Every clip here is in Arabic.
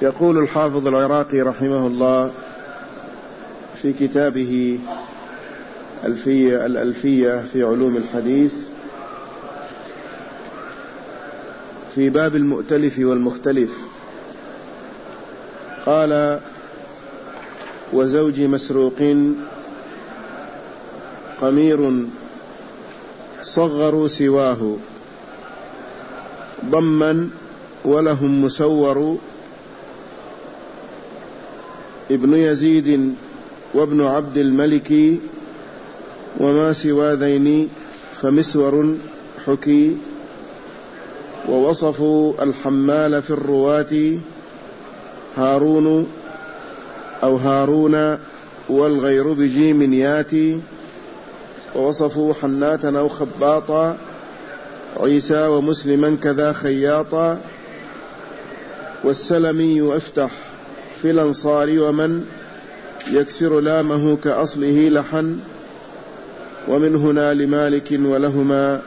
يقول الحافظ العراقي رحمه الله في كتابه الألفية في علوم الحديث في باب المؤتلف والمختلف، قال: وزوج مسروق قمير صغروا سواه، ضما ولهم مسور، ابن يزيد وابن عبد الملك، وما سوى ذين فمسور حكي. ووصفوا الحمال في الرواة هارون أو هارون والغير بجيم ياتي. ووصفوا حناتا أو خباطا عيسى ومسلما كذا خياطا. والسلمي افتح في الأنصار ومن يكسر لامه كأصله لحن. ومن هنا لمالك ولهما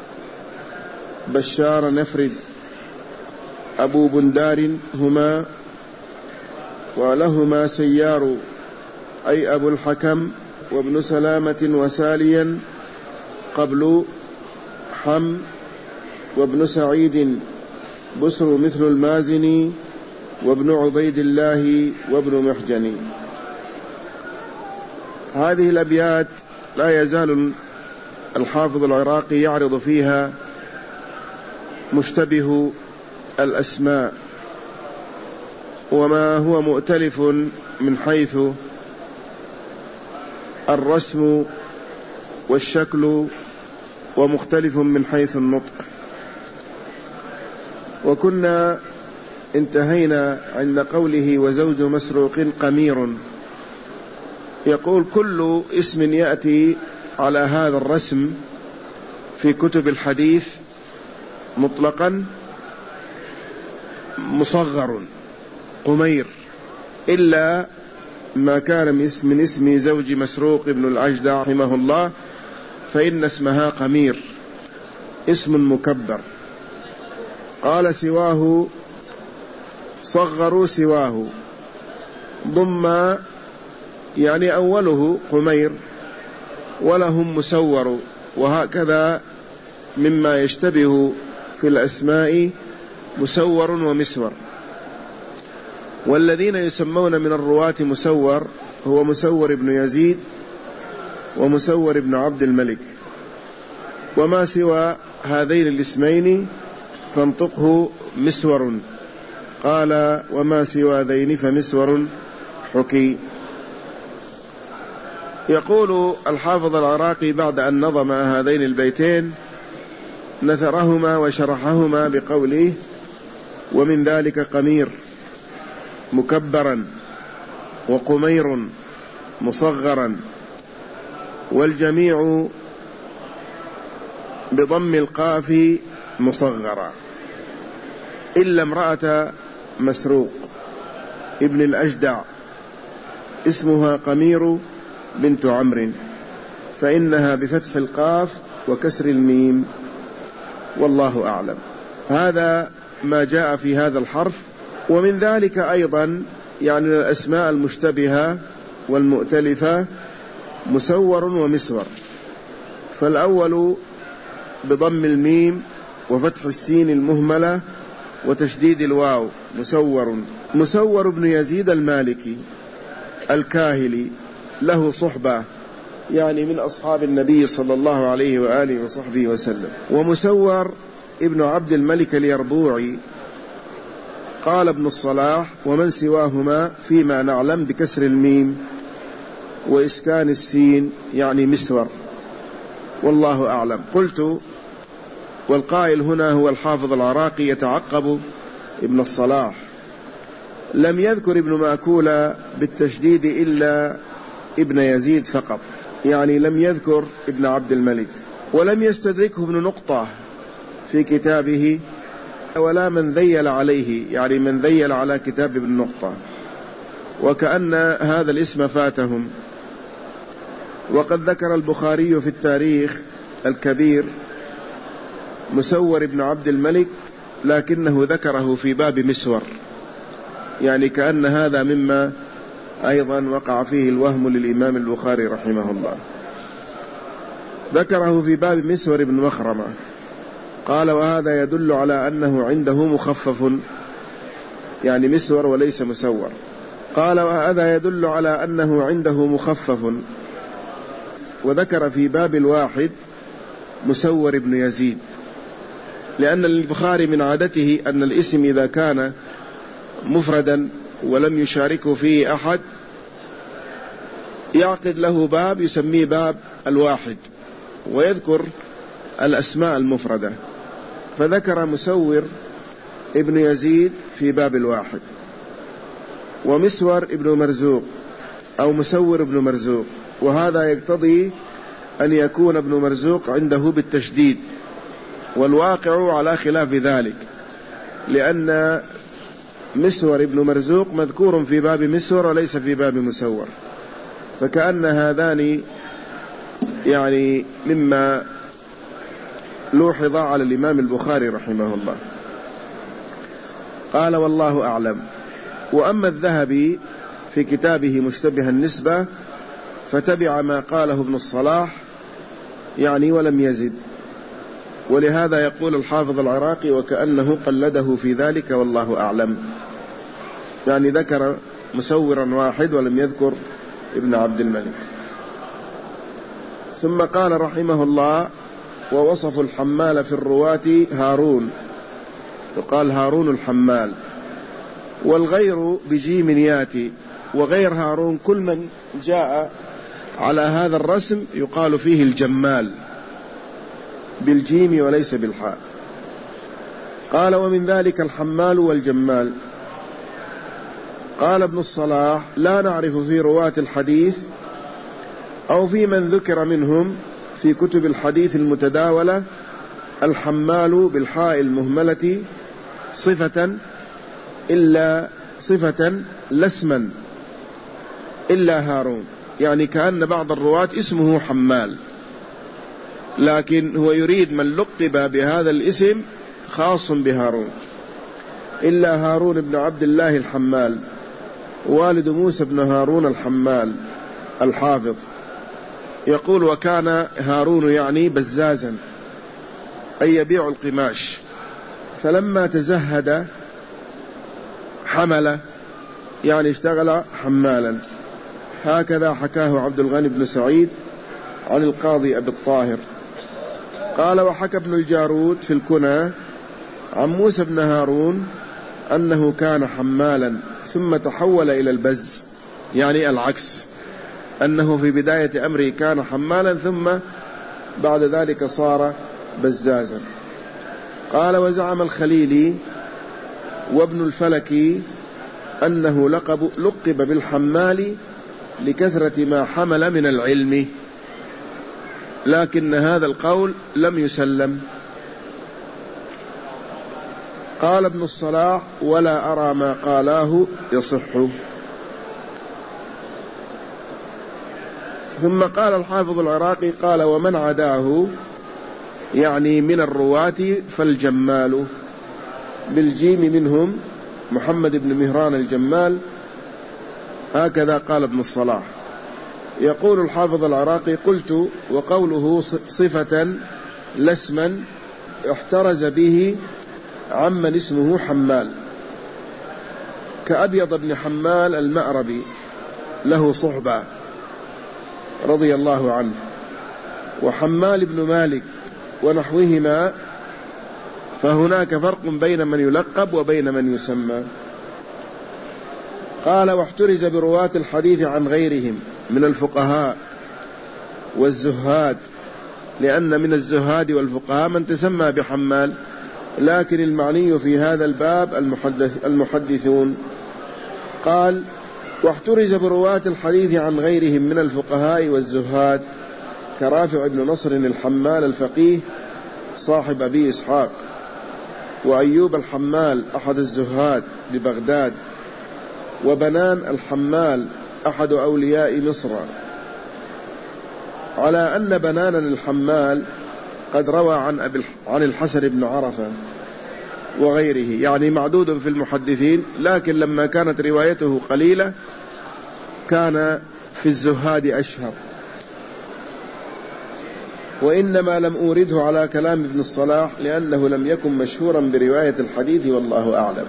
بشار نفرد أبو بندار هما. ولهما سيار أي أبو الحكم وابن سلامة وساليا قبل حم. وابن سعيد بسر مثل المازني وابن عبيد الله وابن محجن. هذه الأبيات لا يزال الحافظ العراقي يعرض فيها مشتبه الأسماء وما هو مؤتلف من حيث الرسم والشكل، ومختلف من حيث النطق. وكنا انتهينا عند قوله وزوج مسروق قمير. يقول: كل اسم يأتي على هذا الرسم في كتب الحديث مطلقا مصغر قمير، إلا ما كان من اسم زوج مسروق ابن الأجدع رحمه الله، فإن اسمها قمير، اسم مكبر. قال: سواه صغروا سواه، ضم يعني أوله قمير، ولهم مسور. وهكذا مما يشتبه في الأسماء مسور ومسور. والذين يسمون من الرواة مسور هو مسور ابن يزيد ومسور ابن عبد الملك. وما سوى هذين الاسمين فانطقه مسور. قال: وما سوى ذين فمسور حكي. يقول الحافظ العراقي بعد أن نظم هذين البيتين نثرهما وشرحهما بقوله: ومن ذلك قمير مكبرا، وقمير مصغرا، والجميع بضم القاف مصغرا، إلا امرأة مسروق ابن الأجدع اسمها قمير بنت عمرو، فإنها بفتح القاف وكسر الميم، والله أعلم. هذا ما جاء في هذا الحرف. ومن ذلك أيضا يعني الأسماء المشتبهة والمؤتلفة مسور ومسور. فالأول بضم الميم وفتح السين المهملة وتشديد الواو مسور. مسور ابن يزيد المالكي الكاهلي، له صحبة يعني من أصحاب النبي صلى الله عليه وآله وصحبه وسلم. ومسور ابن عبد الملك اليربوعي. قال ابن الصلاح: ومن سواهما فيما نعلم بكسر الميم وإسكان السين يعني مسور، والله أعلم. قلت: والقائل هنا هو الحافظ العراقي يتعقب ابن الصلاح. لم يذكر ابن ماكولة بالتشديد إلا ابن يزيد فقط، يعني لم يذكر ابن عبد الملك. ولم يستدركه ابن نقطة في كتابه، ولا من ذيل عليه، يعني من ذيل على كتاب ابن نقطة، وكأن هذا الاسم فاتهم. وقد ذكر البخاري في التاريخ الكبير مسور ابن عبد الملك، لكنه ذكره في باب مسور، يعني كأن هذا مما أيضا وقع فيه الوهم للإمام البخاري رحمه الله. ذكره في باب مسور بن مخرمة، قال وهذا يدل على أنه عنده مخفف، يعني مسور وليس مسور. قال وهذا يدل على أنه عنده مخفف. وذكر في باب الواحد مسور بن يزيد، لأن البخاري من عادته أن الاسم إذا كان مفردا ولم يشاركه فيه أحد يعقد له باب يسميه باب الواحد ويذكر الأسماء المفردة، فذكر مسور ابن يزيد في باب الواحد، ومسور ابن مرزوق أو مسور ابن مرزوق، وهذا يقتضي أن يكون ابن مرزوق عنده بالتشديد، والواقع على خلاف ذلك، لأن مسور ابن مرزوق مذكور في باب مسور وليس في باب مسور، فكأن هذان يعني مما لوحظ على الإمام البخاري رحمه الله. قال والله أعلم. وأما الذهبي في كتابه مشتبه النسبة فتبع ما قاله ابن الصلاح يعني ولم يزد، ولهذا يقول الحافظ العراقي وكأنه قلده في ذلك والله أعلم، يعني ذكر مسورا واحد ولم يذكر ابن عبد الملك. ثم قال رحمه الله ووصف الحمال في الرواة هارون، وقال هارون الحمال، والغير بجيم ياتي، وغير هارون كل من جاء على هذا الرسم يقال فيه الجمال بالجيم وليس بالحاء. قال ومن ذلك الحمال والجمال. قال ابن الصلاح لا نعرف في رواة الحديث أو في من ذكر منهم في كتب الحديث المتداولة الحمال بالحاء المهملة صفة لا اسما إلا هارون، يعني كأن بعض الرواة اسمه حمال، لكن هو يريد من لقب بهذا الاسم خاص بهارون، إلا هارون بن عبد الله الحمال والد موسى بن هارون الحمال الحافظ. يقول وكان هارون يعني بزازا أي يبيع القماش، فلما تزهد حمل يعني اشتغل حمالا. هكذا حكاه عبد الغني بن سعيد عن القاضي أبي الطاهر. قال وحكى ابن الجارود في الكنى عن موسى بن هارون أنه كان حمالا ثم تحول إلى البز، يعني العكس، أنه في بداية أمره كان حمالا ثم بعد ذلك صار بزازا. قال وزعم الخليلي وابن الفلكي أنه لقب بالحمال لكثرة ما حمل من العلم، لكن هذا القول لم يسلم. قال ابن الصلاح ولا أرى ما قالاه يصح. ثم قال الحافظ العراقي قال ومن عداه يعني من الرواة فالجمال بالجيم منهم محمد بن مهران الجمال. هكذا قال ابن الصلاح. يقول الحافظ العراقي قلت وقوله صفة لا اسما احترز به عمن اسمه حمال، كأبيض بن حمال المأربي له صحبة رضي الله عنه، وحمال بن مالك ونحوهما، فهناك فرق بين من يلقب وبين من يسمى. قال واحترز برواة الحديث عن غيرهم من الفقهاء والزهاد، لأن من الزهاد والفقهاء من تسمى بحمال، لكن المعني في هذا الباب المحدثون. قال واحترز برواة الحديث عن غيرهم من الفقهاء والزهاد كرافع بن نصر الحمال الفقيه صاحب أبي إسحاق، وأيوب الحمال أحد الزهاد ببغداد، وبنان الحمال أحد أولياء مصر، على أن بنانا الحمال قد روى عن الحسن بن عرفة وغيره، يعني معدود في المحدثين، لكن لما كانت روايته قليلة كان في الزهاد أشهر. وإنما لم أورده على كلام ابن الصلاح لأنه لم يكن مشهورا برواية الحديث والله أعلم.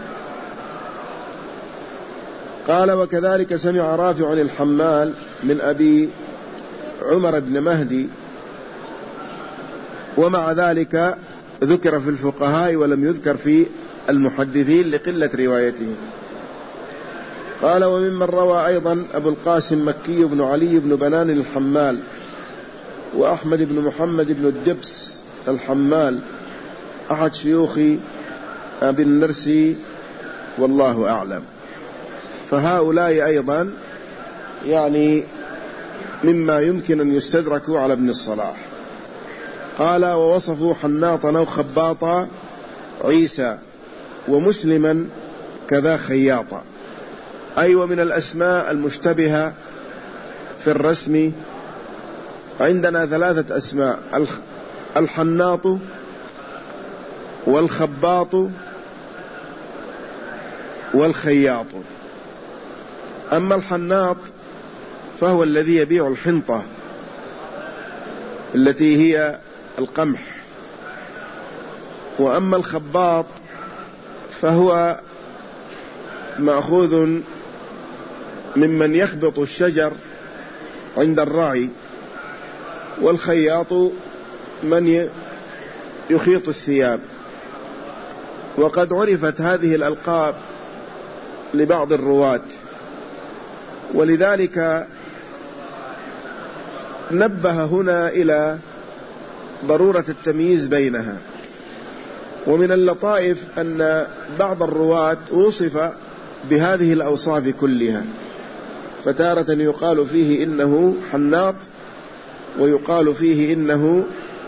قال: وكذلك سمع رافع الحمال من أبي عمر بن مهدي، ومع ذلك ذكر في الفقهاء ولم يذكر في المحدثين لقلة روايته. قال: وممن روى أيضا أبو القاسم مكي بن علي بن بنان الحمال، وأحمد بن محمد بن الدبس الحمال أحد شيوخ أبي النرسي والله أعلم. فهؤلاء أيضا يعني مما يمكن أن يستدركوا على ابن الصلاح. قال: ووصفوا حناطا أو خباطا عيسى، ومسلما كذا خياطا. أي ومن الأسماء المشتبهة في الرسم عندنا 3 أسماء: الحناط والخباط والخياط. أما الحناط فهو الذي يبيع الحنطة التي هي القمح، وأما الخباط فهو مأخوذ ممن يخبط الشجر عند الرعي، والخياط من يخيط الثياب. وقد عرفت هذه الألقاب لبعض الرواة، ولذلك نبه هنا إلى ضرورة التمييز بينها. ومن اللطائف أن بعض الرواة وصف بهذه الأوصاف كلها، فتارة يقال فيه إنه حناط، ويقال فيه إنه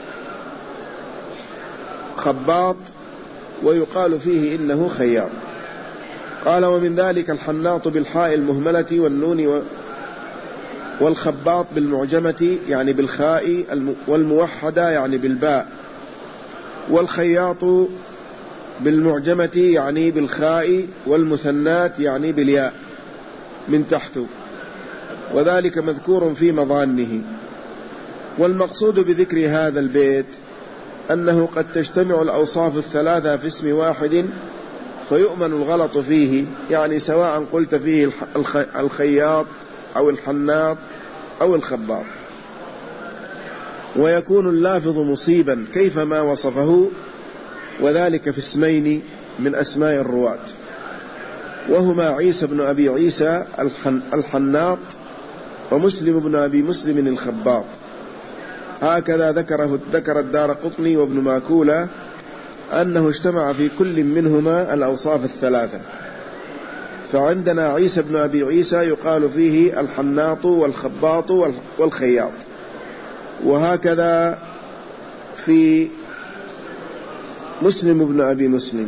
خباط، ويقال فيه إنه خياط. قال: ومن ذلك الحناط بالحاء المهملة والنون، والخباط بالمعجمة يعني بالخاء، والموحدة يعني بالباء، والخياط بالمعجمة يعني بالخاء، والمثنات يعني بالياء من تحت، وذلك مذكور في مظانه. والمقصود بذكر هذا البيت أنه قد تجتمع الأوصاف الثلاثة في اسم واحد فيؤمن الغلط فيه، يعني سواء قلت فيه الخياط أو الحناط أو الخباط، ويكون اللافظ مصيبا كيفما وصفه، وذلك في اسمين من أسماء الرواة، وهما عيسى بن أبي عيسى الحناط، ومسلم بن أبي مسلم الخباط. هكذا ذكر الدارقطني وابن ماكولة أنه اجتمع في كل منهما الأوصاف الثلاثة. فعندنا عيسى بن أبي عيسى يقال فيه الحناط والخباط والخياط، وهكذا في مسلم بن أبي مسلم،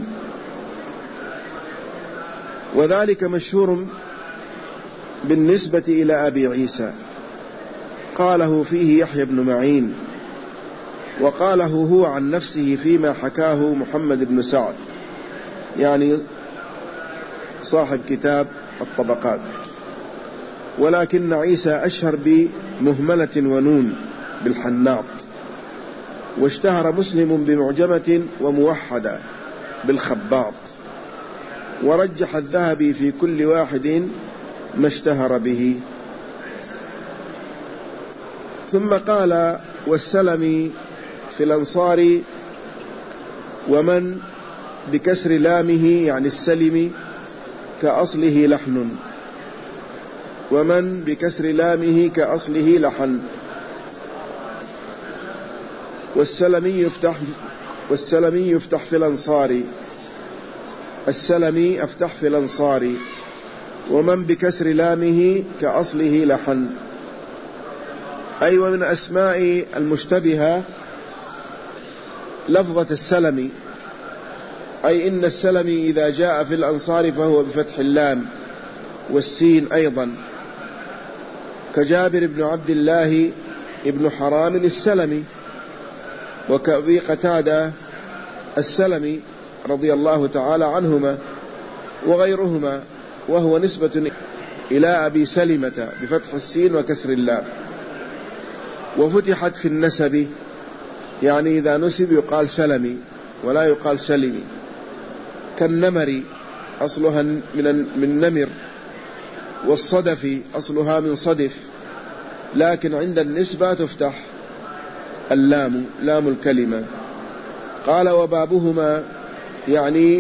وذلك مشهور بالنسبة إلى أبي عيسى. قاله فيه يحيى بن معين، وقاله هو عن نفسه فيما حكاه محمد بن سعد، يعني صاحب كتاب الطبقات، ولكن عيسى أشهر بمهملة ونون بالحناط، واشتهر مسلم بمعجمة وموحدة بالخباط، ورجح الذهبي في كل واحد ما اشتهر به. ثم قال: والسلمي في الأنصار، ومن بكسر لامه يعني السلم كأصله لحن، ومن بكسر لامه كأصله لحن. والسلمي يفتح في الأنصار، السلمي أفتح في الأنصار، ومن بكسر لامه كأصله لحن. أي ومن أسماء المشتبهة لفظة السلمي، أي إن السلمي إذا جاء في الأنصار فهو بفتح اللام والسين أيضا، كجابر بن عبد الله ابن حرام السلمي، وكأبي قتادة السلمي رضي الله تعالى عنهما وغيرهما، وهو نسبة إلى أبي سلمة بفتح السين وكسر اللام. وفتحت في النسب، يعني إذا نسب يقال سلمي ولا يقال سلمي، كالنمر أصلها من نمر، والصدف أصلها من صدف، لكن عند النسبة تفتح اللام، لام الكلمة. قال وبابهما، يعني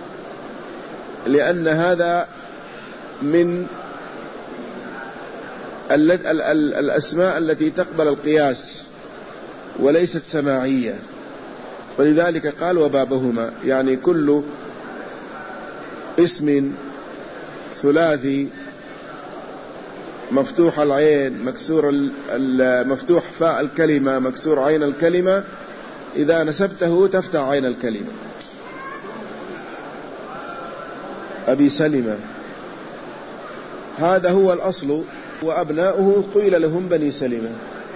لأن هذا من الأسماء التي تقبل القياس وليست سماعية، فلذلك قال وبابهما، يعني كل اسم ثلاثي مفتوح العين مكسور مفتوح فاء الكلمة مكسور عين الكلمة، إذا نسبته تفتح عين الكلمة. أبي سلمة هذا هو الأصل، وأبناؤه قيل لهم بني سلمة.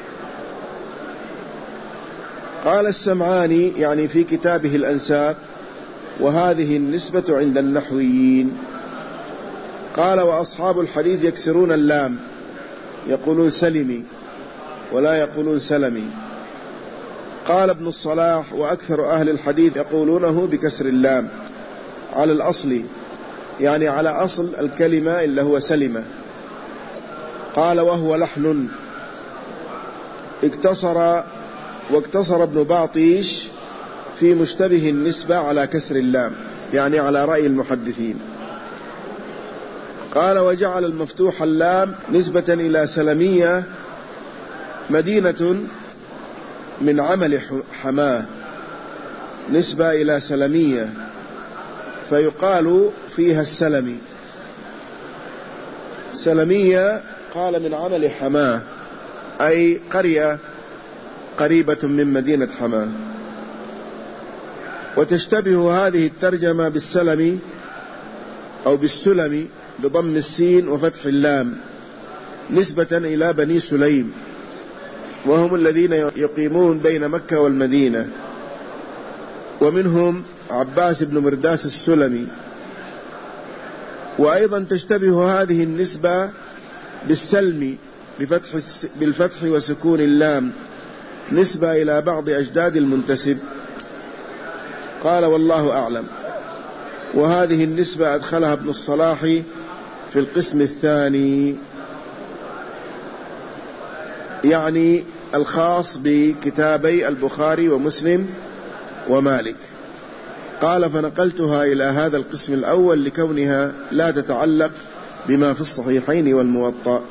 قال السمعاني يعني في كتابه الأنساب: وهذه النسبة عند النحويين. قال وأصحاب الحديث يكسرون اللام، يقولون سلمي ولا يقولون سلمي. قال ابن الصلاح: وأكثر أهل الحديث يقولونه بكسر اللام على الأصل، يعني على أصل الكلمة اللي هو سلمة. قال وهو لحن. واقتصر ابن باطيش في مشتبه النسبة على كسر اللام، يعني على رأي المحدثين. قال وجعل المفتوح اللام نسبة إلى سلمية، مدينة من عمل حماه، نسبة إلى سلمية، فيقال فيها السلمي. سلمية قال من عمل حماه، أي قرية قريبة من مدينة حماه. وتشتبه هذه الترجمة بالسلمي أو بالسلمي بضم السين وفتح اللام، نسبة إلى بني سليم، وهم الذين يقيمون بين مكة والمدينة، ومنهم عباس بن مرداس السلمي. وأيضا تشتبه هذه النسبة بالسلم بالفتح وسكون اللام، نسبة إلى بعض أجداد المنتسب. قال والله أعلم. وهذه النسبة أدخلها ابن الصلاح في القسم الثاني، يعني الخاص بكتابي البخاري ومسلم ومالك. قال فنقلتها إلى هذا القسم الأول لكونها لا تتعلق بما في الصحيحين والموطأ.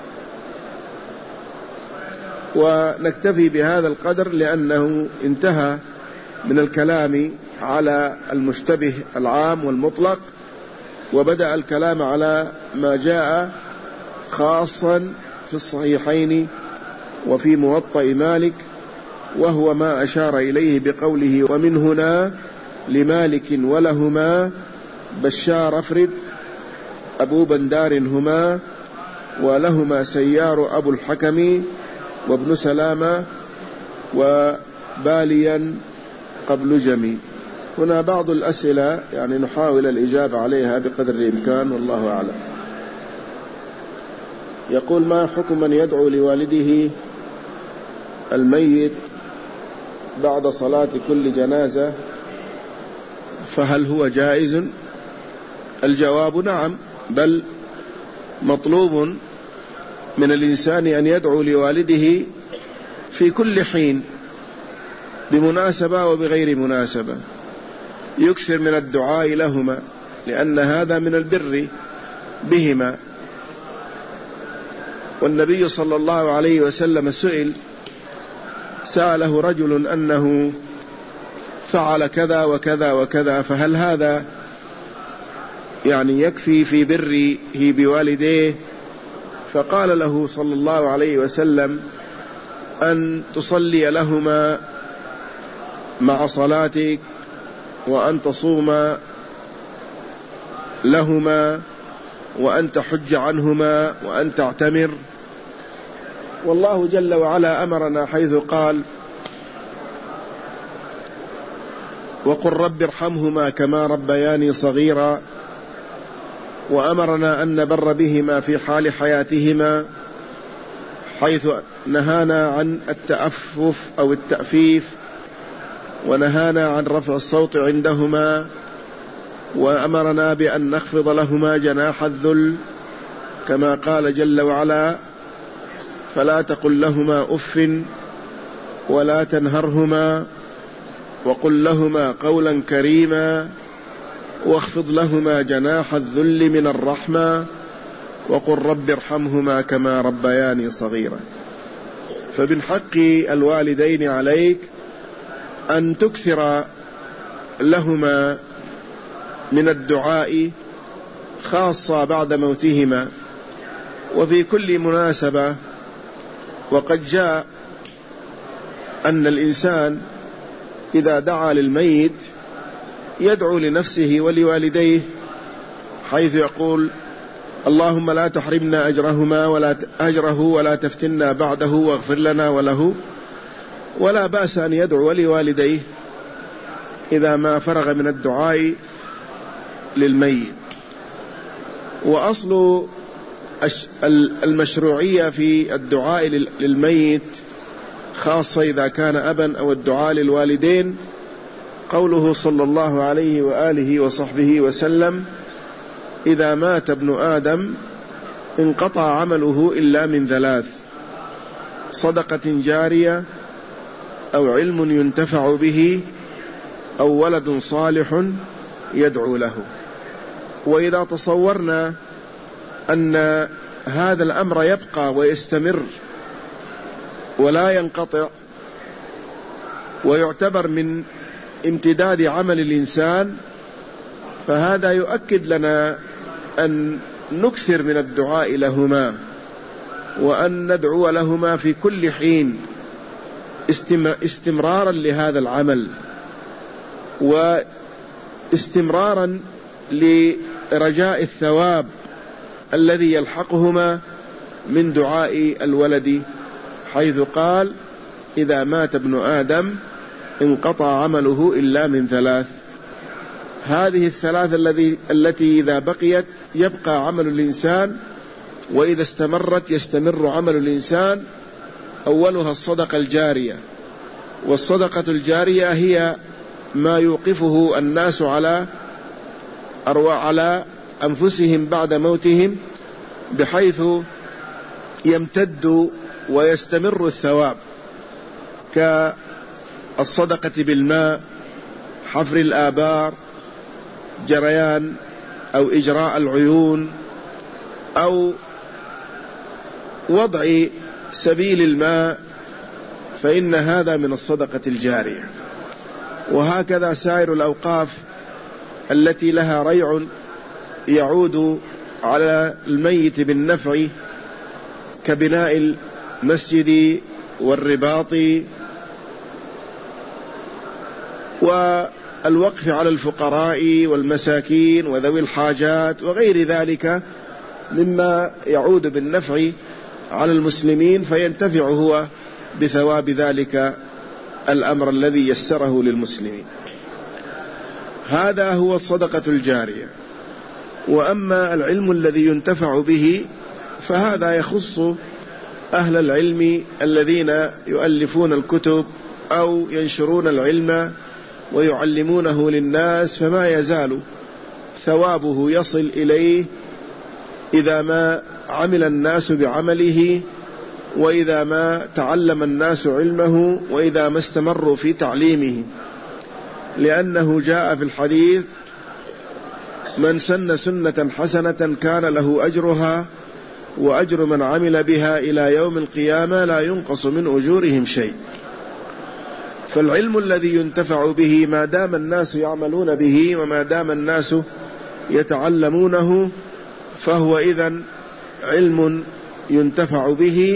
ونكتفي بهذا القدر لأنه انتهى من الكلام على المشتبه العام والمطلق، وبدأ الكلام على ما جاء خاصا في الصحيحين وفي موطأ مالك، وهو ما أشار إليه بقوله ومن هنا لمالك ولهما بشار أفرد أبو بندار هما، ولهما سيار أبو الحكم وابن سلامة وباليا قبل جمي. هنا بعض الأسئلة يعني نحاول الإجابة عليها بقدر الإمكان، والله أعلم. يقول ما حكم من يدعو لوالده الميت بعد صلاة كل جنازة، فهل هو جائز؟ الجواب نعم، بل مطلوب من الإنسان أن يدعو لوالده في كل حين بمناسبة وبغير مناسبة، يكثر من الدعاء لهما، لأن هذا من البر بهما. والنبي صلى الله عليه وسلم سأله رجل أنه فعل كذا وكذا وكذا، فهل هذا يعني يكفي في بره بوالديه؟ فقال له صلى الله عليه وسلم أن تصلي لهما مع صلاتك، وأن تصوم لهما، وأن تحج عنهما، وأن تعتمر. والله جل وعلا أمرنا حيث قال وقل رب ارحمهما كما ربياني صغيرا، وأمرنا أن نبر بهما في حال حياتهما، حيث نهانا عن التأفف أو التأفيف، ونهانا عن رفع الصوت عندهما، وأمرنا بأن نخفض لهما جناح الذل، كما قال جل وعلا: فلا تقل لهما أف ولا تنهرهما وقل لهما قولا كريما واخفض لهما جناح الذل من الرحمة وقل رب ارحمهما كما ربياني صغيرا. فمن حق الوالدين عليك أن تكثر لهما من الدعاء، خاصة بعد موتهما وفي كل مناسبة. وقد جاء أن الإنسان إذا دعا للميت يدعو لنفسه ولوالديه، حيث يقول: اللهم لا تحرمنا أجره ولا تفتنا بعده واغفر لنا وله. ولا بأس أن يدعو لوالديه إذا ما فرغ من الدعاء للميت. وأصل المشروعية في الدعاء للميت، خاصة إذا كان أبا، أو الدعاء للوالدين، قوله صلى الله عليه وآله وصحبه وسلم: إذا مات ابن آدم انقطع عمله إلا من ثلاث: صدقة جارية، أو علم ينتفع به، أو ولد صالح يدعو له. وإذا تصورنا أن هذا الأمر يبقى ويستمر ولا ينقطع، ويعتبر من امتداد عمل الإنسان، فهذا يؤكد لنا أن نكثر من الدعاء لهما، وأن ندعو لهما في كل حين استمرارا لهذا العمل، واستمرارا لرجاء الثواب الذي يلحقهما من دعاء الولد، حيث قال: إذا مات ابن آدم انقطع عمله إلا من ثلاث. هذه الثلاث التي إذا بقيت يبقى عمل الإنسان، وإذا استمرت يستمر عمل الإنسان. أولها الصدقة الجارية، والصدقة الجارية هي ما يوقفه الناس على أنفسهم بعد موتهم، بحيث يمتد ويستمر الثواب، كالصدقة بالماء، حفر الآبار، جريان أو إجراء العيون، أو وضع سبيل الماء، فإن هذا من الصدقة الجارية. وهكذا سائر الأوقاف التي لها ريع يعود على الميت بالنفع، كبناء المسجد والرباط والوقف على الفقراء والمساكين وذوي الحاجات وغير ذلك مما يعود بالنفع على المسلمين، فينتفع هو بثواب ذلك الأمر الذي يسره للمسلمين. هذا هو الصدقة الجارية. وأما العلم الذي ينتفع به فهذا يخص أهل العلم الذين يؤلفون الكتب أو ينشرون العلم ويعلمونه للناس، فما يزال ثوابه يصل إليه إذا ما عمل الناس بعمله، وإذا ما تعلم الناس علمه، وإذا ما استمروا في تعليمه. لأنه جاء في الحديث: من سن سنة حسنة كان له أجرها وأجر من عمل بها إلى يوم القيامة لا ينقص من أجورهم شيء. فالعلم الذي ينتفع به ما دام الناس يعملون به وما دام الناس يتعلمونه، فهو إذن علم ينتفع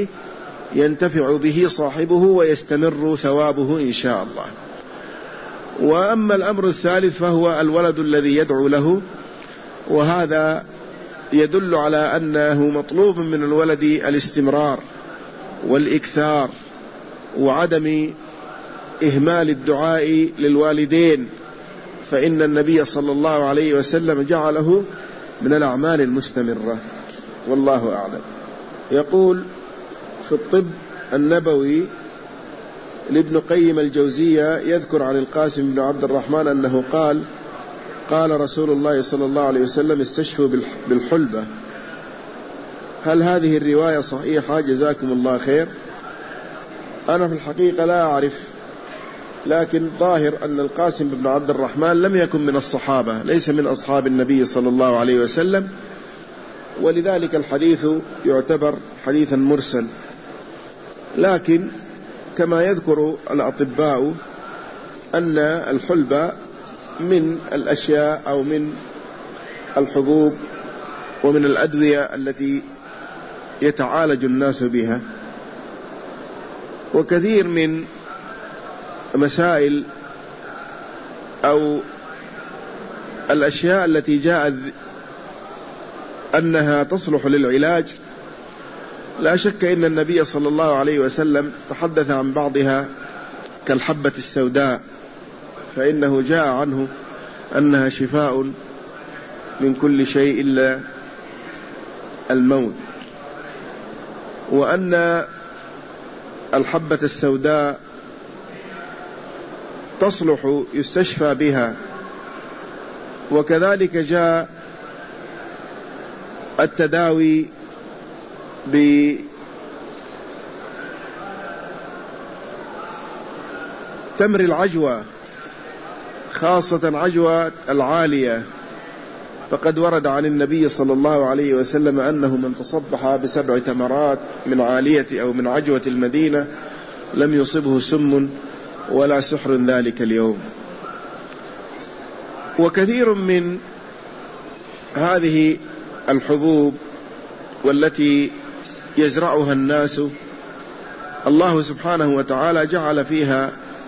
به صاحبه ويستمر ثوابه إن شاء الله. وأما الأمر الثالث فهو الولد الذي يدعو له، وهذا يدل على أنه مطلوب من الولد الاستمرار والإكثار، وعدم إهمال الدعاء للوالدين فإن النبي صلى الله عليه وسلم جعله من الأعمال المستمرة، والله أعلم. يقول في الطب النبوي لابن قيم الجوزية يذكر عن القاسم بن عبد الرحمن أنه قال: قال رسول الله صلى الله عليه وسلم: استشفوا بالحلبة. هل هذه الرواية صحيحة؟ جزاكم الله خير. أنا في الحقيقة لا أعرف، لكن ظاهر أن القاسم بن عبد الرحمن لم يكن من الصحابة، ليس من أصحاب النبي صلى الله عليه وسلم، ولذلك الحديث يعتبر حديثا مرسل. لكن كما يذكر الأطباء أن الحلبة من الأشياء أو من الحبوب ومن الأدوية التي يتعالج الناس بها، وكثير من مسائل أو الأشياء التي جاءت أنها تصلح للعلاج لا شك إن النبي صلى الله عليه وسلم تحدث عن بعضها كالحبة السوداء، فإنه جاء عنه أنها شفاء من كل شيء إلا الموت، وأن الحبة السوداء تصلح يستشفى بها. وكذلك جاء التداوي بتمر العجوة، خاصة عجوة العالية، فقد ورد عن النبي صلى الله عليه وسلم أنه من تصبح ب7 تمرات من عالية أو من عجوة المدينة لم يصبه سم ولا سحر ذلك اليوم. وكثير من هذه الحبوب والتي يزرعها الناس الله سبحانه وتعالى جعل فيها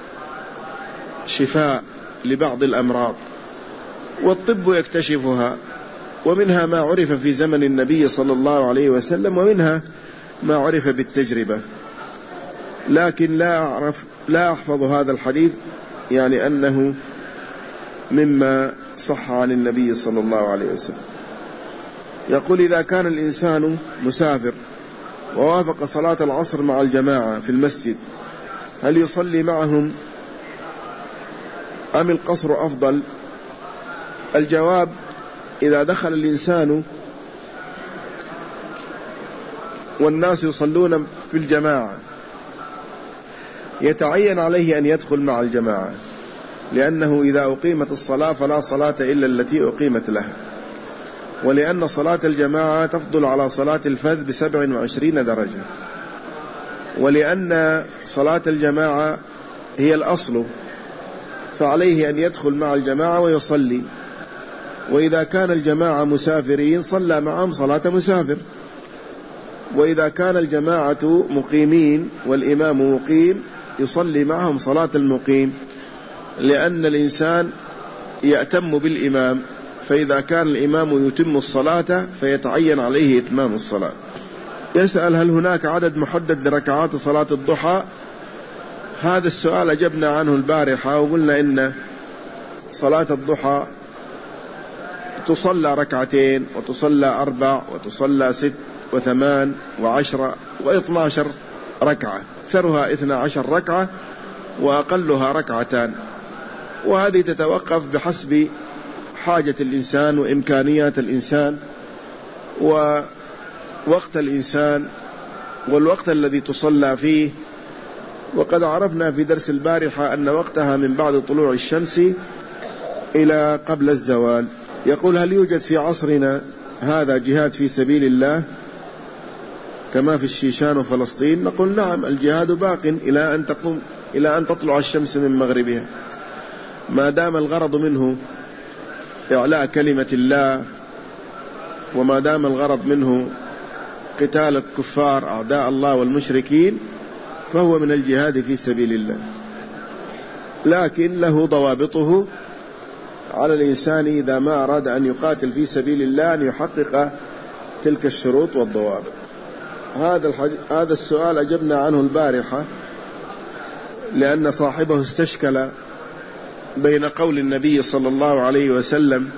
شفاء لبعض الأمراض، والطب يكتشفها، ومنها ما عرف في زمن النبي صلى الله عليه وسلم، ومنها ما عرف بالتجربة. لكن لا أحفظ هذا الحديث يعني أنه مما صح عن النبي صلى الله عليه وسلم. يقول: إذا كان الإنسان مسافر ووافق صلاة العصر مع الجماعة في المسجد هل يصلي معهم أم القصر أفضل؟ الجواب: إذا دخل الإنسان والناس يصلون في الجماعة يتعين عليه أن يدخل مع الجماعة، لأنه إذا أقيمت الصلاة فلا صلاة إلا التي أقيمت لها، ولأن صلاة الجماعة تفضل على صلاة الفذ ب27 درجة، ولأن صلاة الجماعة هي الأصل، فعليه أن يدخل مع الجماعة ويصلي. وإذا كان الجماعة مسافرين صلى معهم صلاة مسافر، وإذا كان الجماعة مقيمين والإمام مقيم يصلي معهم صلاة المقيم، لأن الإنسان يأتم بالإمام، فإذا كان الإمام يتم الصلاة فيتعين عليه إتمام الصلاة. يسأل: هل هناك عدد محدد لركعات صلاة الضحى؟ هذا السؤال أجبنا عنه البارحة، وقلنا إن صلاة الضحى تصلى 2 وتصلى 4 وتصلى 6 و8 و10 و12 ركعة، أكثرها 12 ركعة وأقلها 2 ركعتان، وهذه تتوقف بحسب حاجة الإنسان وإمكانيات الإنسان ووقت الإنسان والوقت الذي تصلى فيه. وقد عرفنا في درس البارحة أن وقتها من بعد طلوع الشمس إلى قبل الزوال. يقول: هل يوجد في عصرنا هذا جهاد في سبيل الله كما في الشيشان وفلسطين؟ نقول: نعم، الجهاد باق إلى أن تطلع الشمس من مغربها، ما دام الغرض منه إعلاء كلمة الله، وما دام الغرض منه قتال الكفار أعداء الله والمشركين، فهو من الجهاد في سبيل الله، لكن له ضوابطه. على الإنسان إذا ما أراد أن يقاتل في سبيل الله أن يحقق تلك الشروط والضوابط. هذا السؤال أجبنا عنه البارحة، لأن صاحبه استشكل بين قول النبي صلى الله عليه وسلم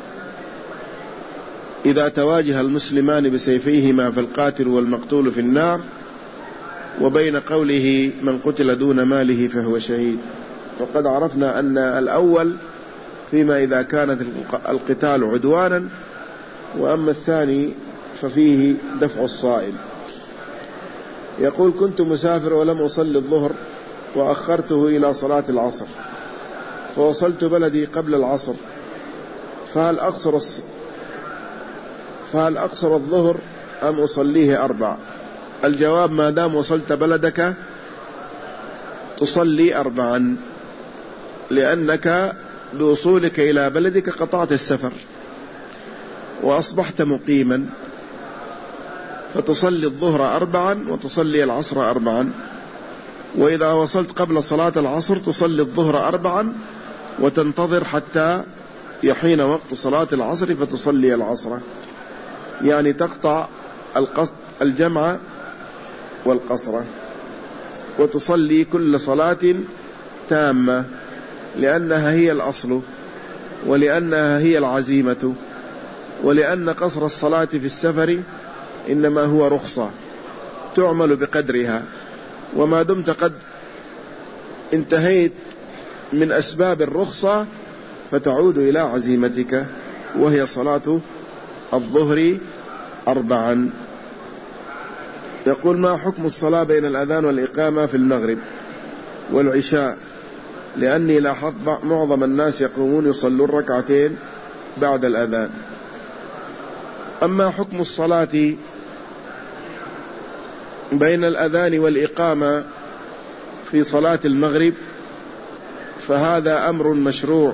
إذا تواجه المسلمان بسيفيهما فالقاتل والمقتول في النار، وبين قوله من قتل دون ماله فهو شهيد. وقد عرفنا أن الأول فيما إذا كانت القتال عدوانا، وأما الثاني ففيه دفع الصائل. يقول كنت مسافر ولم أصلي الظهر وأخرته إلى صلاة العصر، فوصلت بلدي قبل العصر، فهل أقصر الظهر أم أصليه 4؟ الجواب ما دام وصلت بلدك تصلي 4، لأنك بوصولك إلى بلدك قطعت السفر وأصبحت مقيما، فتصلي الظهر 4 وتصلي العصر 4. وإذا وصلت قبل صلاة العصر تصلي الظهر 4 وتنتظر حتى يحين وقت صلاة العصر فتصلي العصر، يعني تقطع الجمع والقصر، وتصلي كل صلاة تامة، لأنها هي الأصل، ولأنها هي العزيمة، ولأن قصر الصلاة في السفر إنما هو رخصة تعمل بقدرها، وما دمت قد انتهيت من أسباب الرخصة فتعود إلى عزيمتك، وهي صلاة الظهر 4. يقول ما حكم الصلاة بين الأذان والإقامة في المغرب والعشاء؟ لأني لاحظت معظم الناس يقومون يصلون ركعتين بعد الأذان. أما حكم الصلاة بين الأذان والإقامة في صلاة المغرب فهذا أمر مشروع،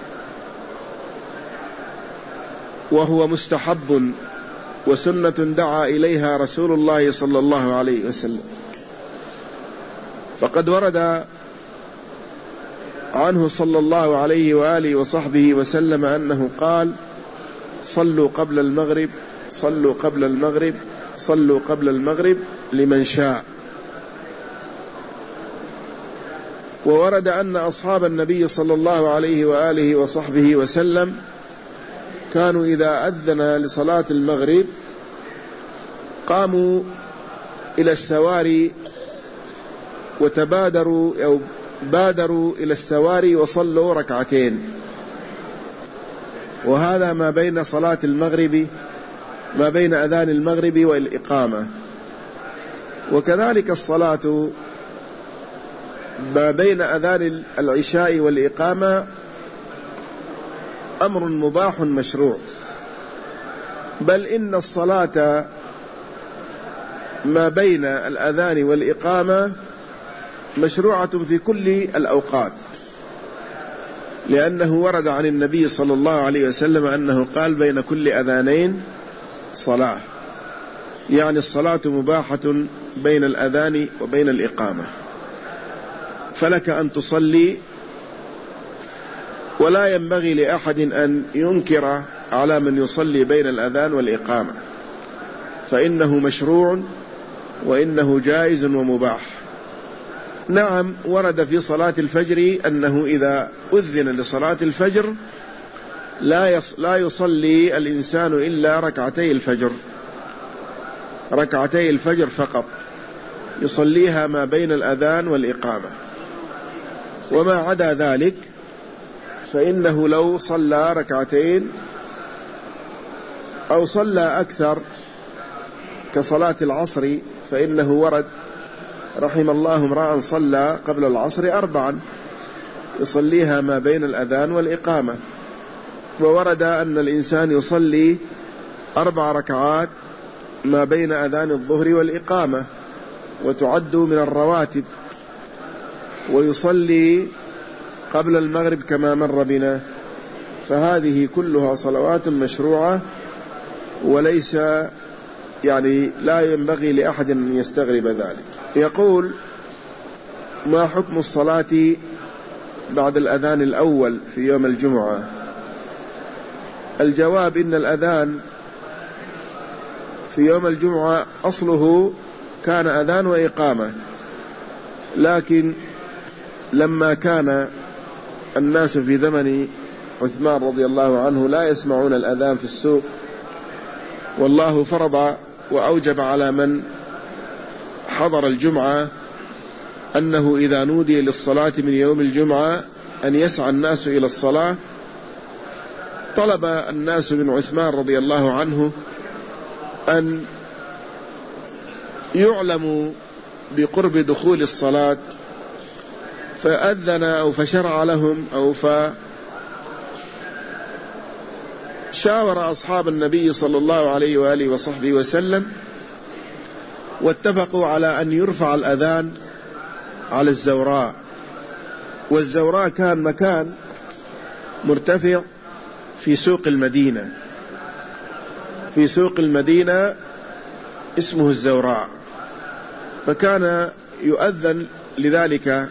وهو مستحب وسنة دعا إليها رسول الله صلى الله عليه وسلم. فقد ورد عنه صلى الله عليه وآله وصحبه وسلم أنه قال صلوا قبل المغرب، صلوا قبل المغرب، صلوا قبل المغرب لمن شاء. وورد أن أصحاب النبي صلى الله عليه وآله وصحبه وسلم كانوا إذا أذن لصلاة المغرب قاموا إلى السواري وتبادروا أو بادروا إلى السواري وصلوا ركعتين، وهذا ما بين صلاة المغرب، ما بين أذان المغرب والإقامة. وكذلك الصلاة ما بين أذان العشاء والإقامة أمر مباح مشروع، بل إن الصلاة ما بين الأذان والإقامة مشروعة في كل الأوقات، لأنه ورد عن النبي صلى الله عليه وسلم أنه قال بين كل أذانين صلاة، يعني الصلاة مباحة بين الأذان وبين الإقامة، فلك أن تصلي، ولا ينبغي لأحد أن ينكر على من يصلي بين الأذان والإقامة، فإنه مشروع وإنه جائز ومباح. نعم ورد في صلاة الفجر أنه إذا أذن لصلاة الفجر لا يصلي الإنسان إلا ركعتي الفجر، ركعتي الفجر فقط يصليها ما بين الأذان والإقامة، وما عدا ذلك فإنه لو صلى ركعتين أو صلى أكثر كصلاة العصر فإنه ورد رحم الله امرأ صلى قبل العصر 4 يصليها ما بين الأذان والإقامة. وورد أن الإنسان يصلي 4 ركعات ما بين أذان الظهر والإقامة وتعد من الرواتب، ويصلي قبل المغرب كما مر بنا. فهذه كلها صلوات مشروعة، وليس يعني لا ينبغي لأحد أن يستغرب ذلك. يقول ما حكم الصلاة بعد الأذان الأول في يوم الجمعة؟ الجواب إن الأذان في يوم الجمعة أصله كان أذان وإقامة، لكن لما كان الناس في زمن عثمان رضي الله عنه لا يسمعون الأذان في السوق، والله فرض وأوجب على من حضر الجمعة أنه إذا نودي للصلاة من يوم الجمعة أن يسعى الناس إلى الصلاة. طلب الناس من عثمان رضي الله عنه أن يعلموا بقرب دخول الصلاة، فأذن أو فشرع لهم أو فشاور أصحاب النبي صلى الله عليه وآله وصحبه وسلم، واتفقوا على أن يرفع الأذان على الزوراء. والزوراء كان مكان مرتفع في سوق المدينة، في سوق المدينة اسمه الزوراء، فكان يؤذن لذلك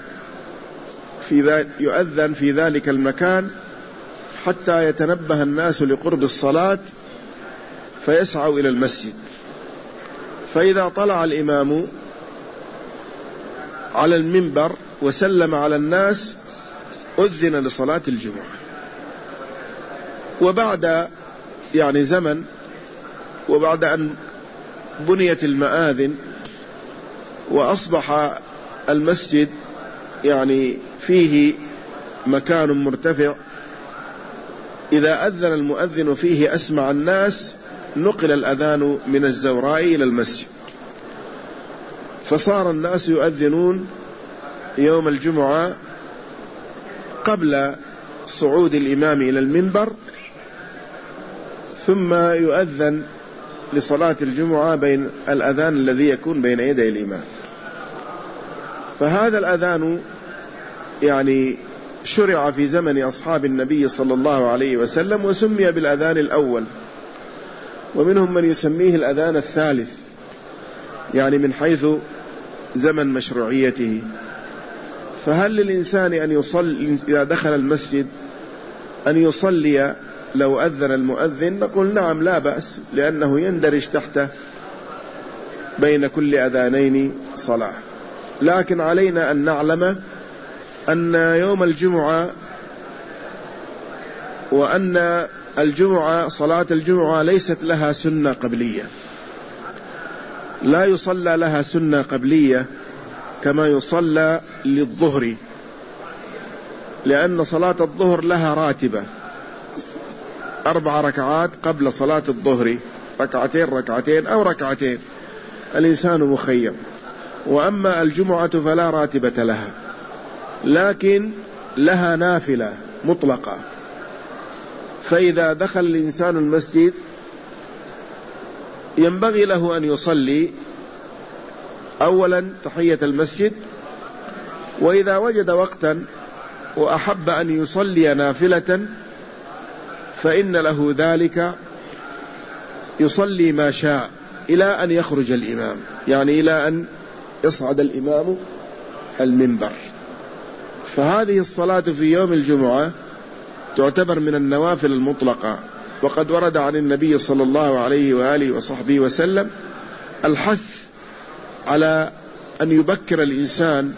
يؤذن في ذلك المكان حتى يتنبه الناس لقرب الصلاة فيسعوا إلى المسجد. فإذا طلع الإمام على المنبر وسلم على الناس أذن لصلاة الجمعة. وبعد زمن، وبعد أن بنيت المآذن وأصبح المسجد فيه مكان مرتفع، إذا أذن المؤذن فيه أسمع الناس، نقل الأذان من الزوراء إلى المسجد، فصار الناس يؤذنون يوم الجمعة قبل صعود الإمام إلى المنبر، ثم يؤذن لصلاة الجمعة بين الأذان الذي يكون بين يدي الإمام. فهذا الأذان شرع في زمن أصحاب النبي صلى الله عليه وسلم، وسمي بالأذان الأول، ومنهم من يسميه الأذان الثالث، من حيث زمن مشروعيته. فهل للإنسان أن يصلي إذا دخل المسجد أن يصلي لو أذن المؤذن؟ نقول نعم، لا بأس، لأنه يندرج تحته بين كل أذانين صلاة. لكن علينا أن نعلم أن يوم الجمعة وأن صلاة الجمعة ليست لها سنة قبلية، لا يصلى لها سنة قبلية كما يصلى للظهر، لأن صلاة الظهر لها راتبة 4 ركعات قبل صلاة الظهر، ركعتين أو ركعتين، الإنسان مخير. وأما الجمعة فلا راتبة لها، لكن لها نافلة مطلقة. فإذا دخل الإنسان المسجد ينبغي له أن يصلي أولا تحية المسجد، وإذا وجد وقتا وأحب أن يصلي نافلة فإن له ذلك، يصلي ما شاء إلى أن يخرج الإمام، إلى أن يصعد الإمام المنبر. فهذه الصلاة في يوم الجمعة تعتبر من النوافل المطلقة، وقد ورد عن النبي صلى الله عليه وآله وصحبه وسلم الحث على أن يبكر الإنسان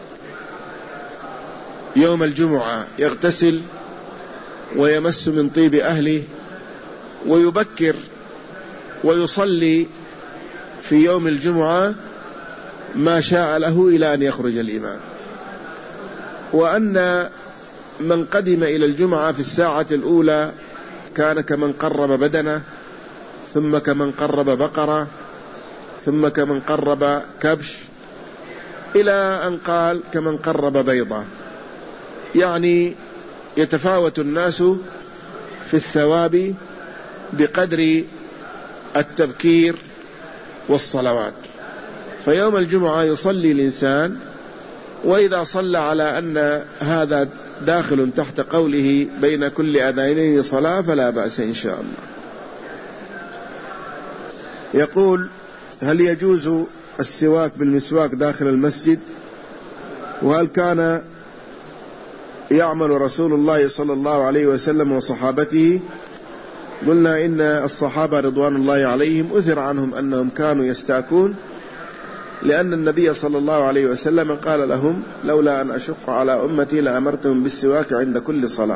يوم الجمعة، يغتسل ويمس من طيب أهله ويبكر ويصلي في يوم الجمعة ما شاء له إلى أن يخرج الإمام. وأن من قدم إلى الجمعة في الساعة الأولى كان كمن قرب بدنه، ثم كمن قرب بقرة، ثم كمن قرب كبش، إلى أن قال كمن قرب بيضة. يتفاوت الناس في الثواب بقدر التبكير والصلوات. فيوم الجمعة يصلي الإنسان، وإذا صلى على أن هذا داخل تحت قوله بين كل أذانين صلاة فلا بأس إن شاء الله. يقول: هل يجوز السواك بالمسواك داخل المسجد؟ وهل كان يعمل رسول الله صلى الله عليه وسلم وصحابته؟ قلنا إن الصحابة رضوان الله عليهم أثر عنهم أنهم كانوا يستاكون، لأن النبي صلى الله عليه وسلم قال لهم: لولا أن أشق على أمتي لأمرتهم بالسواك عند كل صلاة.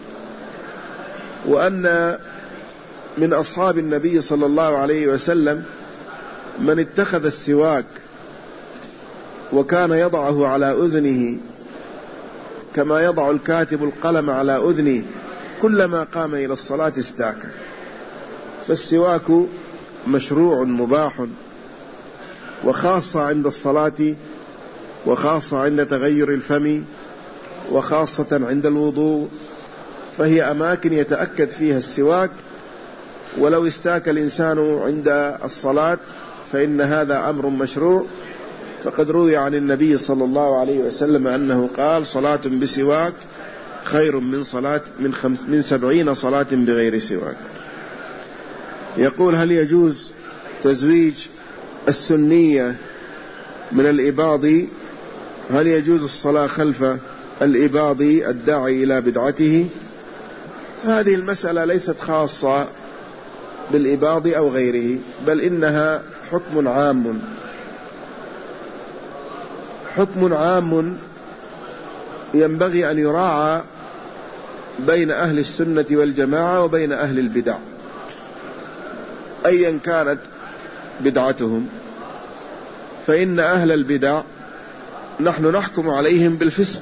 وأن من أصحاب النبي صلى الله عليه وسلم من اتخذ السواك وكان يضعه على أذنه كما يضع الكاتب القلم على أذنه، كلما قام إلى الصلاة استاك. فالسواك مشروع مباح، وخاصة عند الصلاة، وخاصة عند تغير الفم، وخاصة عند الوضوء، فهي أماكن يتأكد فيها السواك. ولو استاك الإنسان عند الصلاة فإن هذا أمر مشروع، فقد روي عن النبي صلى الله عليه وسلم أنه قال: صلاة بسواك خير من 70 صلاة بغير سواك. يقول: هل يجوز تزويج السنية من الإباضي؟ هل يجوز الصلاة خلف الإباضي الداعي إلى بدعته؟ هذه المسألة ليست خاصة بالإباضي أو غيره، بل إنها حكم عام ينبغي أن يراعى بين أهل السنة والجماعة وبين أهل البدع أيا كانت بدعتهم. فإن أهل البدع نحن نحكم عليهم بالفسق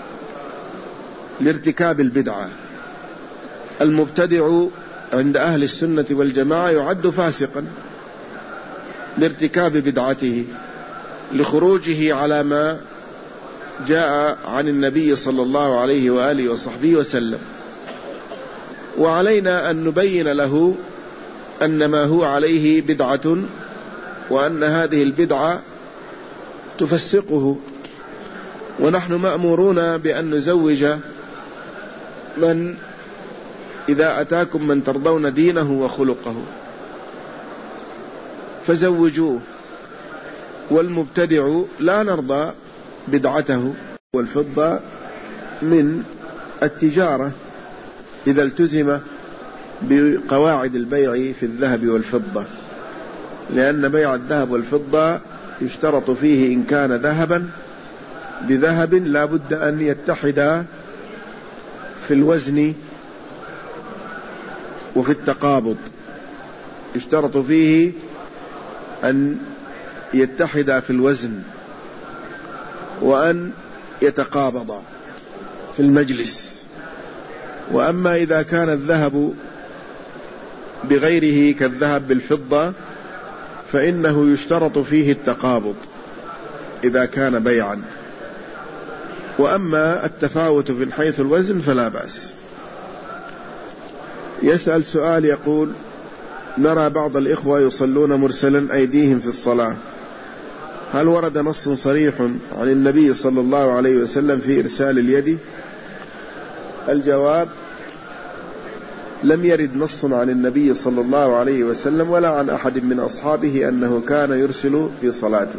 لارتكاب البدعة. المبتدع عند أهل السنة والجماعة يعد فاسقا لارتكاب بدعته، لخروجه على ما جاء عن النبي صلى الله عليه وآله وصحبه وسلم. وعلينا أن نبين له أن ما هو عليه بدعة، وأن هذه البدعة تفسقه. ونحن مأمورون بأن نزوج من إذا أتاكم من ترضون دينه وخلقه فزوجوه. والمبتدع لا نرضى بدعته. والفضة من التجارة إذا التزم بقواعد البيع في الذهب والفضة، لأن بيع الذهب والفضة يشترط فيه إن كان ذهبا بذهب لا بد أن يتحدا في الوزن وفي التقابض. يشترط فيه أن يتحدا في الوزن وأن يتقابضا في المجلس. وأما إذا كان الذهب بغيره كالذهب بالفضة فإنه يشترط فيه التقابض إذا كان بيعا. وأما التفاوت من حيث الوزن فلا بأس. يسأل سؤال يقول: نرى بعض الإخوة يصلون مرسلا أيديهم في الصلاة، هل ورد نص صريح عن النبي صلى الله عليه وسلم في إرسال اليد؟ الجواب: لم يرد نص عن النبي صلى الله عليه وسلم ولا عن أحد من أصحابه أنه كان يرسل في صلاته.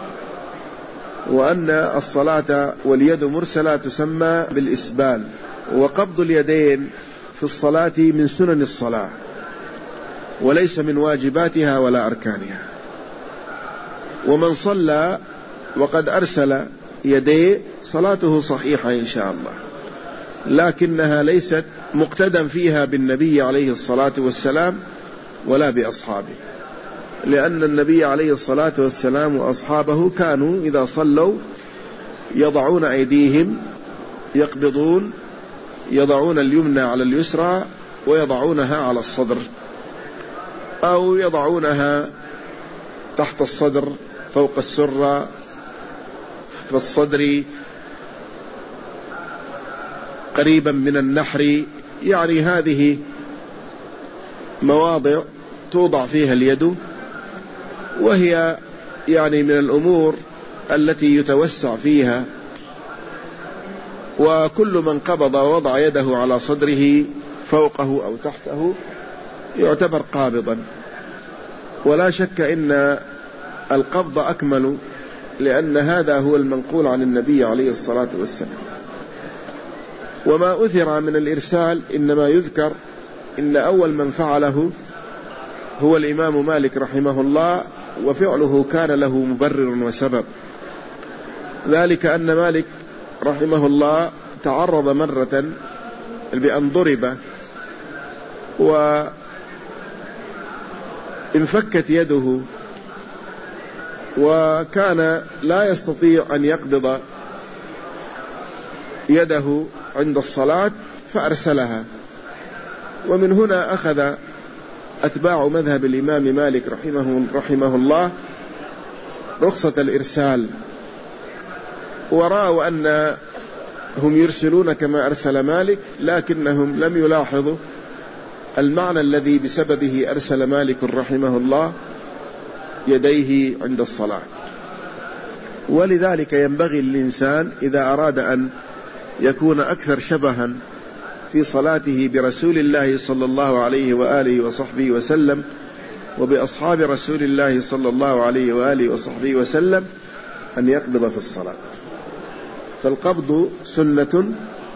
وأن الصلاة واليد مرسلة تسمى بالإسبال. وقبض اليدين في الصلاة من سنن الصلاة وليس من واجباتها ولا أركانها. ومن صلى وقد أرسل يديه صلاته صحيحة إن شاء الله، لكنها ليست مقتدى فيها بالنبي عليه الصلاة والسلام ولا بأصحابه، لأن النبي عليه الصلاة والسلام وأصحابه كانوا إذا صلوا يضعون أيديهم، يقبضون، يضعون اليمنى على اليسرى ويضعونها على الصدر، أو يضعونها تحت الصدر فوق السرة في الصدر قريبا من النحر. يعني هذه مواضع توضع فيها اليد، وهي يعني من الأمور التي يتوسع فيها. وكل من قبض ووضع يده على صدره فوقه أو تحته يعتبر قابضا. ولا شك إن القبض أكمل، لأن هذا هو المنقول عن النبي عليه الصلاة والسلام. وما أثر من الإرسال إنما يذكر إن أول من فعله هو الإمام مالك رحمه الله وفعله كان له مبرر وسبب، ذلك أن مالك رحمه الله تعرض مرة بأن ضرب وانفكت يده، وكان لا يستطيع أن يقبض يده عند الصلاة فأرسلها. ومن هنا أخذ أتباع مذهب الإمام مالك رحمه الله رخصة الإرسال، ورأوا أنهم يرسلون كما أرسل مالك، لكنهم لم يلاحظوا المعنى الذي بسببه أرسل مالك رحمه الله يديه عند الصلاة. ولذلك ينبغي للإنسان إذا أراد أن يكون أكثر شبها في صلاته برسول الله صلى الله عليه وآله وصحبه وسلم وبأصحاب رسول الله صلى الله عليه وآله وصحبه وسلم أن يقبض في الصلاة. فالقبض سنة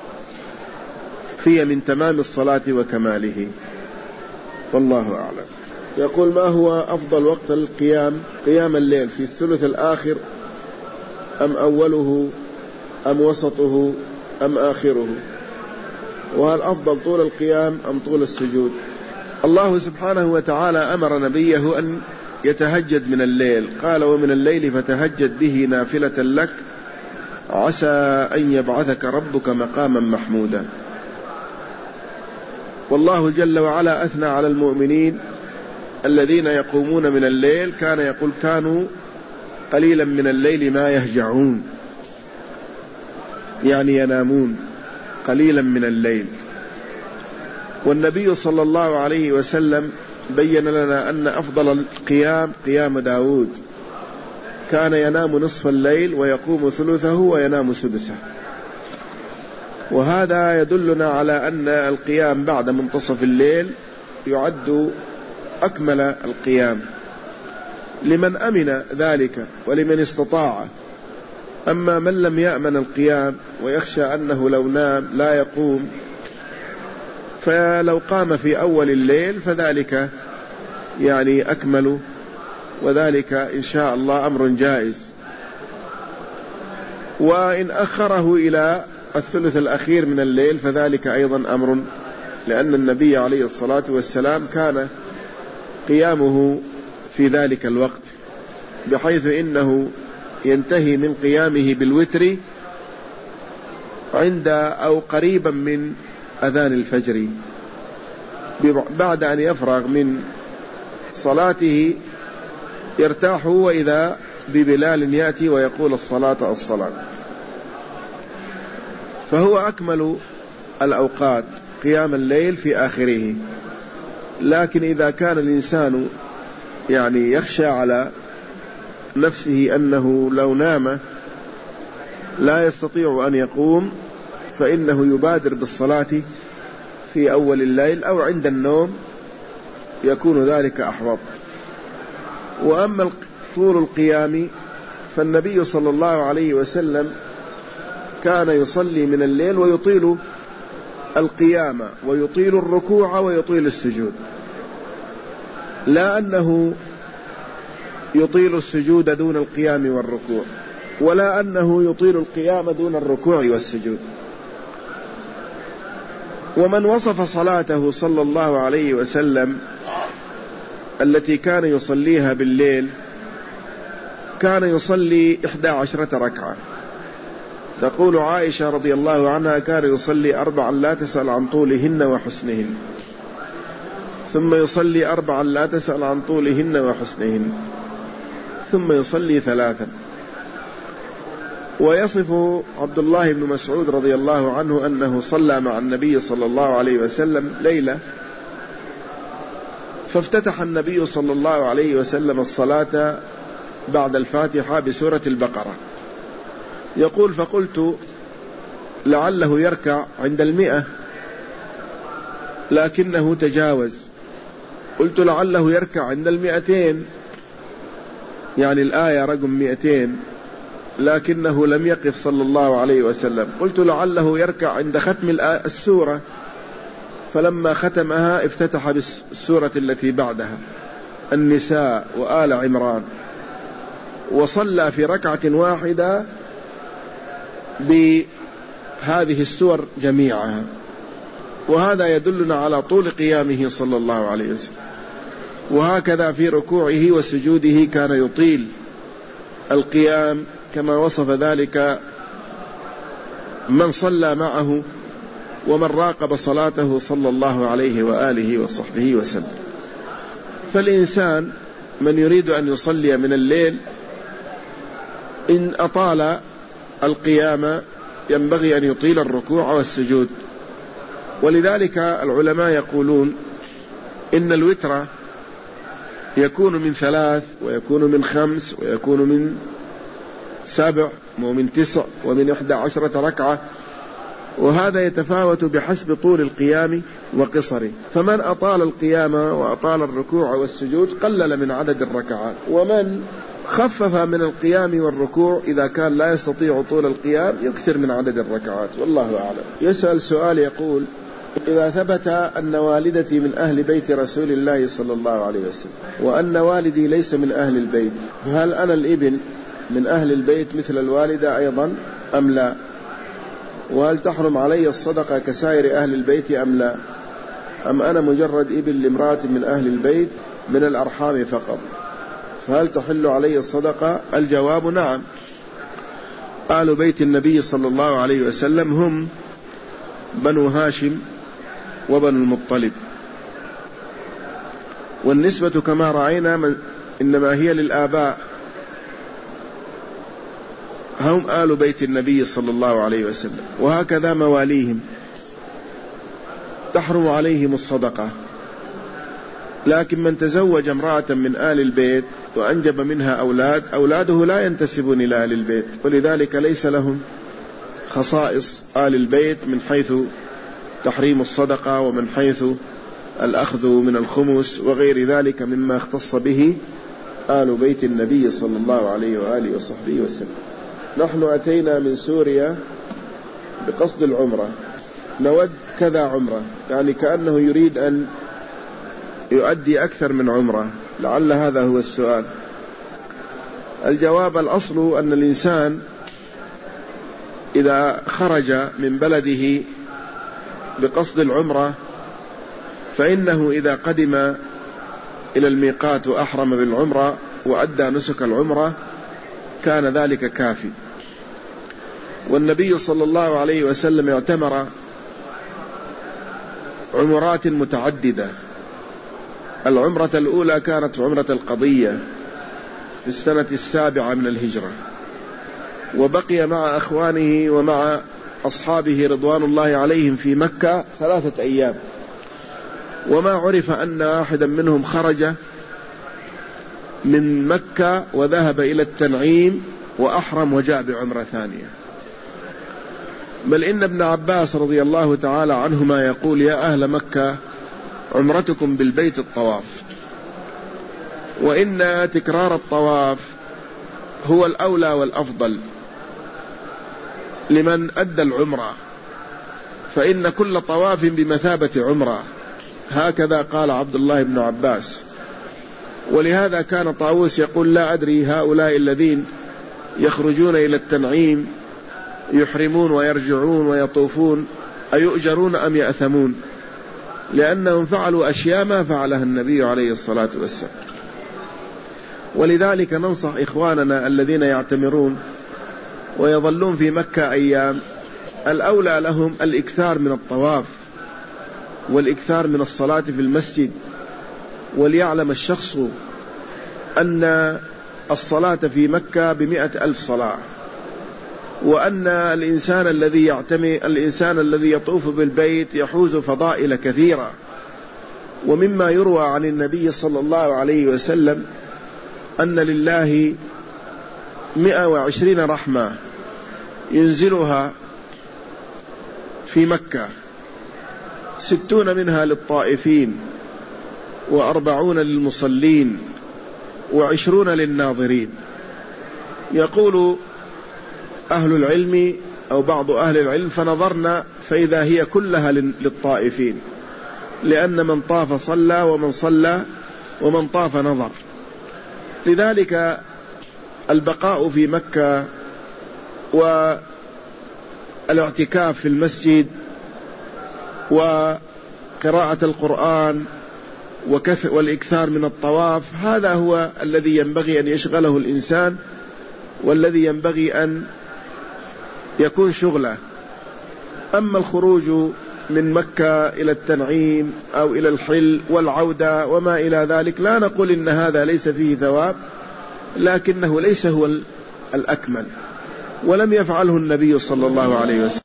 هي من تمام الصلاة وكماله، والله أعلم. يقول: ما هو أفضل وقت القيام؟ قيام الليل في الثلث الآخر أم أوله أم وسطه أم آخره؟ وهل أفضل طول القيام أم طول السجود؟ الله سبحانه وتعالى أمر نبيه أن يتهجد من الليل، قال: ومن الليل فتهجد به نافلة لك عسى أن يبعثك ربك مقاما محمودا. والله جل وعلا أثنى على المؤمنين الذين يقومون من الليل، كان يقول: كانوا قليلا من الليل ما يهجعون، يعني ينامون قليلا من الليل. والنبي صلى الله عليه وسلم بين لنا أن أفضل القيام قيام داود، كان ينام نصف الليل ويقوم ثلثه وينام سدسه. وهذا يدلنا على أن القيام بعد منتصف الليل يعد أكمل القيام لمن أمن ذلك ولمن استطاع. أما من لم يأمن القيام ويخشى أنه لو نام لا يقوم، فلو قام في أول الليل فذلك يعني أكمل، وذلك إن شاء الله أمر جائز. وإن أخره إلى الثلث الأخير من الليل فذلك أيضا أمر، لأن النبي عليه الصلاة والسلام كان قيامه في ذلك الوقت، بحيث إنه ينتهي من قيامه بالوتر عند أو قريبا من أذان الفجر، بعد أن يفرغ من صلاته يرتاح، وإذا ببلال يأتي ويقول: الصلاة الصلاة. فهو أكمل الأوقات قيام الليل في آخره. لكن إذا كان الإنسان يعني يخشى على نفسه أنه لو نام لا يستطيع أن يقوم، فإنه يبادر بالصلاة في أول الليل أو عند النوم، يكون ذلك أحوط. وأما طول القيام فالنبي صلى الله عليه وسلم كان يصلي من الليل ويطيل القيام ويطيل الركوع ويطيل السجود، لا أنه يطيل السجود دون القيام والركوع، ولا أنه يطيل القيام دون الركوع والسجود. ومن وصف صلاته صلى الله عليه وسلم التي كان يصليها بالليل، كان يصلي 11 ركعة. تقول عائشة رضي الله عنها: كان يصلي 4 لا تسأل عن طولهن وحسنهن، ثم يصلي 4 لا تسأل عن طولهن وحسنهن، ثم يصلي 3. ويصف عبد الله بن مسعود رضي الله عنه أنه صلى مع النبي صلى الله عليه وسلم ليلة، فافتتح النبي صلى الله عليه وسلم الصلاة بعد الفاتحة بسورة البقرة. يقول: فقلت لعله يركع عند 100، لكنه تجاوز. قلت لعله يركع عند 200، يعني الآية رقم 200، لكنه لم يقف صلى الله عليه وسلم. قلت لعله يركع عند ختم السورة، فلما ختمها افتتح بالسورة التي بعدها. النساء وآل عمران، وصلى في ركعة واحدة بهذه السور جميعها، وهذا يدلنا على طول قيامه صلى الله عليه وسلم. وهكذا في ركوعه وسجوده كان يطيل القيام كما وصف ذلك من صلى معه ومن راقب صلاته صلى الله عليه وآله وصحبه وسلم. فالإنسان من يريد أن يصلي من الليل إن أطال القيام ينبغي أن يطيل الركوع والسجود. ولذلك العلماء يقولون إن الوتر يكون من 3 ويكون من 5 ويكون من 7 ومن 9 ومن 11 ركعة، وهذا يتفاوت بحسب طول القيام وقصره. فمن أطال القيام وأطال الركوع والسجود قلل من عدد الركعات، ومن خفف من القيام والركوع إذا كان لا يستطيع طول القيام يكثر من عدد الركعات، والله أعلم. يسأل سؤال يقول: إذا ثبت أن والدتي من أهل بيت رسول الله صلى الله عليه وسلم وأن والدي ليس من أهل البيت، هل أنا الابن من أهل البيت مثل الوالدة أيضا أم لا؟ وهل تحرم علي الصدقة كسائر أهل البيت أم لا؟ أم أنا مجرد ابن لامرأة من أهل البيت من الأرحام فقط، فهل تحل علي الصدقة؟ الجواب نعم. آل بيت النبي صلى الله عليه وسلم هم بنو هاشم وبنو المطلب، والنسبة كما رأينا إنما هي للآباء، هم آل بيت النبي صلى الله عليه وسلم. وهكذا مواليهم تحرم عليهم الصدقة، لكن من تزوج امرأة من آل البيت وأنجب منها أولاده لا ينتسبون إلى آل البيت، ولذلك ليس لهم خصائص آل البيت من حيث تحريم الصدقة ومن حيث الأخذ من الخمس وغير ذلك مما اختص به آل بيت النبي صلى الله عليه وآله وصحبه وسلم. نحن أتينا من سوريا بقصد العمرة، نود كذا عمرة، يعني كأنه يريد أن يؤدي أكثر من عمرة، لعل هذا هو السؤال. الجواب: الأصل أن الإنسان إذا خرج من بلده بقصد العمرة فإنه إذا قدم إلى الميقات وأحرم بالعمرة وأدى نسك العمرة كان ذلك كافي. والنبي صلى الله عليه وسلم اعتمر عمرات متعددة. العمرة الأولى كانت عمرة القضية في السنة 7 من الهجرة، وبقي مع أخوانه ومع أصحابه رضوان الله عليهم في مكة 3 أيام، وما عرف أن أحدا منهم خرج من مكة وذهب إلى التنعيم وأحرم وجاء بعمرة ثانية. بل إن ابن عباس رضي الله تعالى عنهما يقول: يا أهل مكة عمرتكم بالبيت الطواف، وإن تكرار الطواف هو الأولى والأفضل لمن أدى العمرة، فإن كل طواف بمثابة عمرة. هكذا قال عبد الله بن عباس. ولهذا كان طاووس يقول: لا أدري هؤلاء الذين يخرجون إلى التنعيم يحرمون ويرجعون ويطوفون أيؤجرون أم يأثمون، لأنهم فعلوا أشياء ما فعلها النبي عليه الصلاة والسلام. ولذلك ننصح إخواننا الذين يعتمرون ويظلون في مكة أيام، الأولى لهم الإكثار من الطواف والإكثار من الصلاة في المسجد. وليعلم الشخص أن الصلاة في مكة ب100,000 صلاة، وأن الإنسان الذي يطوف بالبيت يحوز فضائل كثيرة. ومما يروى عن النبي صلى الله عليه وسلم أن لله 120 رحمة ينزلها في مكة، 60 منها للطائفين، 40 للمصلين، 20 للناظرين. يقول أهل العلم أو بعض أهل العلم: فنظرنا فإذا هي كلها للطائفين، لأن من طاف صلى ومن صلى ومن طاف نظر. لذلك البقاء في مكة والاعتكاف في المسجد وقراءة القرآن والإكثار من الطواف، هذا هو الذي ينبغي أن يشغله الإنسان، والذي ينبغي أن يكون شغله. أما الخروج من مكة إلى التنعيم أو إلى الحل والعودة وما إلى ذلك، لا نقول إن هذا ليس فيه ثواب، لكنه ليس هو الأكمل، ولم يفعله النبي صلى الله عليه وسلم.